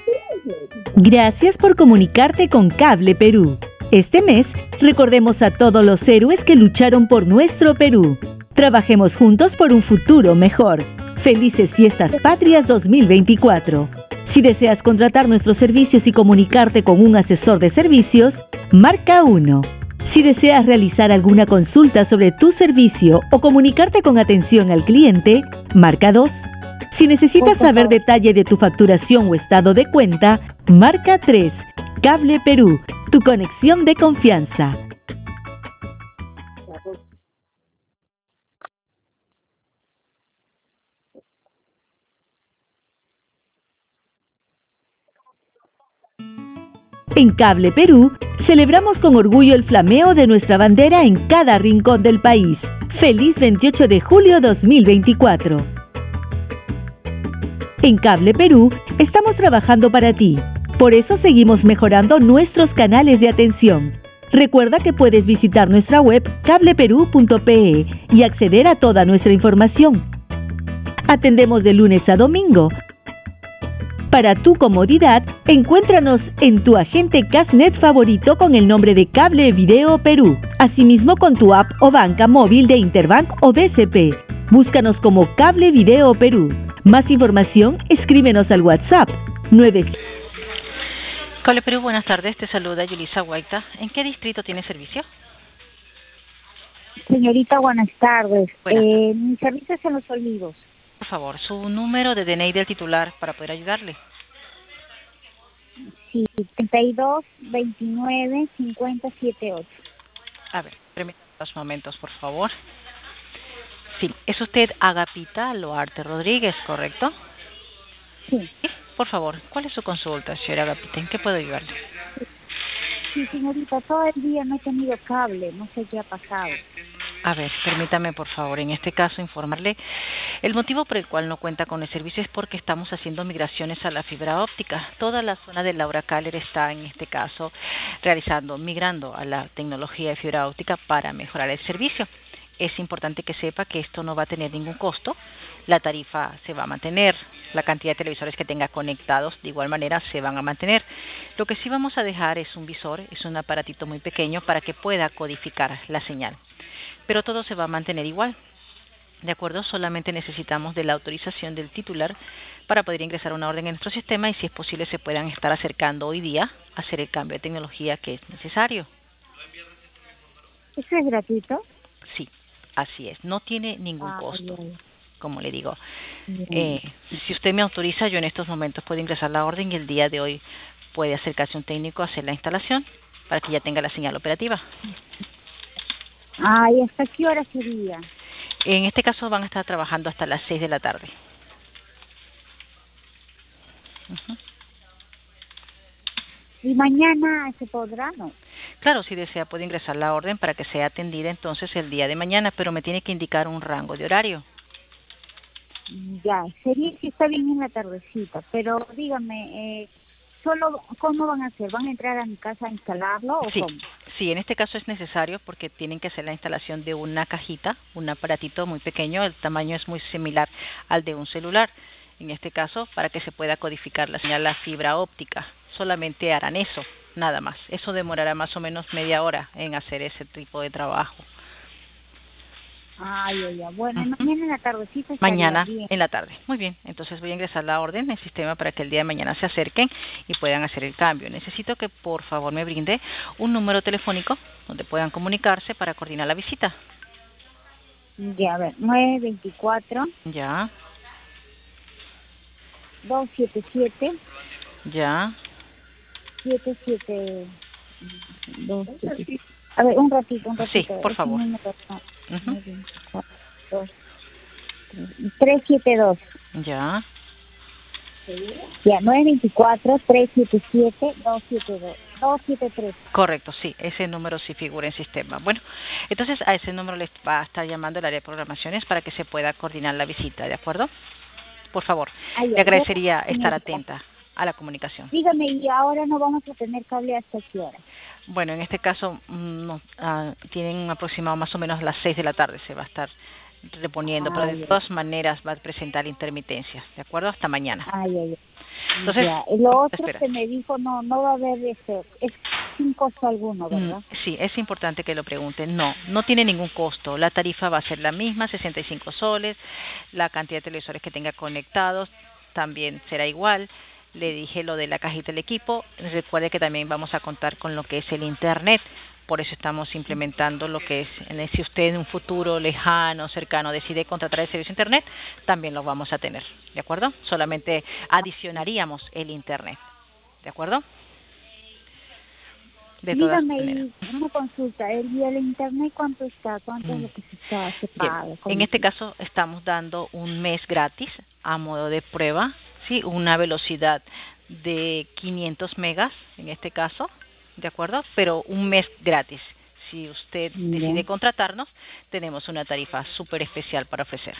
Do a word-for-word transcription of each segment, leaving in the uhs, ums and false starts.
Gracias por comunicarte con Cable Perú. Este mes, recordemos a todos los héroes que lucharon por nuestro Perú. Trabajemos juntos por un futuro mejor. Felices Fiestas Patrias dos mil veinticuatro. Si deseas contratar nuestros servicios y comunicarte con un asesor de servicios, marca uno. Si deseas realizar alguna consulta sobre tu servicio o comunicarte con atención al cliente, marca dos. Si necesitas saber detalle de tu facturación o estado de cuenta, marca tres. Cable Perú, tu conexión de confianza. En Cable Perú, celebramos con orgullo el flameo de nuestra bandera en cada rincón del país. ¡Feliz veintiocho de julio dos mil veinticuatro! En Cable Perú, estamos trabajando para ti. Por eso seguimos mejorando nuestros canales de atención. Recuerda que puedes visitar nuestra web cable perú punto pe y acceder a toda nuestra información. Atendemos de lunes a domingo. Para tu comodidad, encuéntranos en tu agente Casnet favorito con el nombre de Cable Video Perú. Asimismo con tu app o banca móvil de Interbank o B C P. Búscanos como Cable Video Perú. Más información, escríbenos al WhatsApp nueve. Cable Perú, buenas tardes. Te saluda Yulisa Guaita. ¿En qué distrito tiene servicio? Señorita, buenas tardes. Buenas. Eh, mi servicio es en Los Olivos. Por favor, su número de D N I del titular para poder ayudarle. Sí, treinta y dos, veintinueve, cincuenta, setenta y ocho. A ver, permítame dos momentos, por favor. Sí, es usted Agapita Loarte Rodríguez, ¿correcto? Sí. Sí. Por favor, ¿cuál es su consulta, señora Agapita? ¿En qué puedo ayudarle? Sí, señorita, todo el día no he tenido cable, no sé qué ha pasado. A ver, permítame, por favor, en este caso informarle. El motivo por el cual no cuenta con el servicio es porque estamos haciendo migraciones a la fibra óptica. Toda la zona de Laura Caller está, en este caso, realizando, migrando a la tecnología de fibra óptica para mejorar el servicio. Es importante que sepa que esto no va a tener ningún costo. La tarifa se va a mantener, la cantidad de televisores que tenga conectados de igual manera se van a mantener. Lo que sí vamos a dejar es un visor, es un aparatito muy pequeño para que pueda codificar la señal. Pero todo se va a mantener igual. ¿De acuerdo? Solamente necesitamos de la autorización del titular para poder ingresar una orden en nuestro sistema y si es posible se puedan estar acercando hoy día a hacer el cambio de tecnología que es necesario. ¿Eso es gratuito? Sí, así es. No tiene ningún Ah, costo. bien. Como le digo, Bien. eh, si usted me autoriza, yo en estos momentos puedo ingresar la orden y el día de hoy puede acercarse un técnico a hacer la instalación para que ya tenga la señal operativa. Ah, ¿y hasta qué hora sería? En este caso van a estar trabajando hasta las seis de la tarde. Uh-huh. ¿Y mañana se podrá, no? Claro, si desea puede ingresar la orden para que sea atendida entonces el día de mañana, pero me tiene que indicar un rango de horario. Ya, sería si está bien en la tardecita, pero dígame, eh, solo ¿cómo van a hacer? ¿Van a entrar a mi casa a instalarlo o Sí, cómo? sí, en este caso es necesario porque tienen que hacer la instalación de una cajita, un aparatito muy pequeño, el tamaño es muy similar al de un celular. En este caso, para que se pueda codificar la señal a fibra óptica, solamente harán eso, nada más. Eso demorará más o menos media hora en hacer ese tipo de trabajo. Ay, ay, ay. Bueno, Uh-huh. mañana en la tardecita estaría Mañana bien. en la tarde. Muy bien, entonces voy a ingresar la orden en el sistema para que el día de mañana se acerquen y puedan hacer el cambio. Necesito que por favor me brinde un número telefónico donde puedan comunicarse para coordinar la visita. Ya, a ver, nueve veinticuatro, Ya, dos setenta y siete, ya. setenta y siete, dos, siete. A ver, un ratito, un Sí, ratito. por es favor. un número, no, Uh-huh. nueve veinticuatro, dos, trescientos setenta y dos. Ya. Ya, nueve veinticuatro, trescientos setenta y siete, doscientos setenta y dos, doscientos setenta y tres. Correcto, sí, ese número sí figura en sistema. Bueno, entonces a ese número les va a estar llamando el área de programaciones para que se pueda coordinar la visita, ¿de acuerdo? Por favor, Ay, le ay, agradecería estar señorita, atenta a la comunicación. dígame, y ahora no vamos a tener cable hasta qué hora. Bueno, en este caso mm, no, ah, tienen un aproximado más o menos las seis de la tarde se va a estar reponiendo, pero Ay, de ay, todas maneras va a presentar intermitencias, ¿de acuerdo? Hasta mañana. ay, ay, Entonces, ya. Y lo otro espera. que me dijo, no, no va a haber este, es sin costo alguno, ¿verdad? Mm, Sí, es importante que lo pregunten. No, no tiene ningún costo. La tarifa va a ser la misma, sesenta y cinco soles. La cantidad de televisores que tenga conectados también será igual. Le dije lo de la cajita del equipo. Recuerde que también vamos a contar con lo que es el Internet. Por eso estamos implementando lo que es, en- si usted en un futuro lejano, cercano, decide contratar el servicio de Internet, también lo vamos a tener. ¿De acuerdo? Solamente adicionaríamos el Internet. ¿De acuerdo? De todas Dígame, maneras. y una consulta, ¿el día del internet cuánto está? ¿Cuánto es Mm. lo que se, está, se Bien, paga? en ¿Cómo este se- caso estamos dando un mes gratis a modo de prueba, sí, una velocidad de quinientos megas en este caso, ¿de acuerdo? Pero un mes gratis. Si usted Ya, decide contratarnos, tenemos una tarifa súper especial para ofrecer.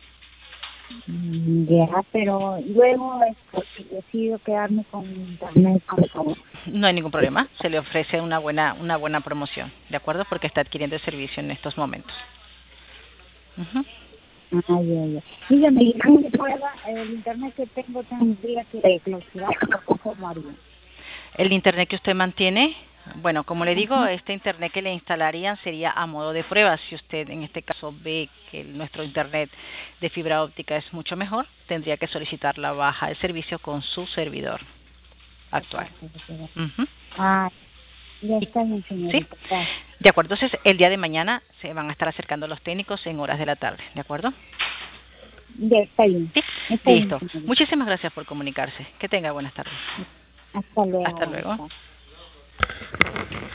mm, ya, pero luego este, si decido quedarme con internet, por favor. No hay ningún problema, se le ofrece una buena una buena promoción, ¿de acuerdo? Porque está adquiriendo el servicio en estos momentos. Ujú. Ah, ya, ya. Dígame, ¿y cómo se prueba el internet que tengo tendría que desbloquear o cómo haría? El internet que usted mantiene, bueno, como le digo, este internet que le instalarían sería a modo de prueba. Si usted en este caso ve que el- nuestro internet de fibra óptica es mucho mejor, tendría que solicitar la baja del servicio con su servidor actual. Ujú. Ah, ya Y- está bien, ¿Sí? señorita. Gracias. De acuerdo, entonces el día de mañana se van a estar acercando los técnicos en horas de la tarde, ¿de acuerdo? Ya está bien. Sí, Está bien, listo. señorita. Muchísimas gracias por comunicarse. Que tenga buenas tardes. Hasta luego. Hasta Buenas luego. tardes.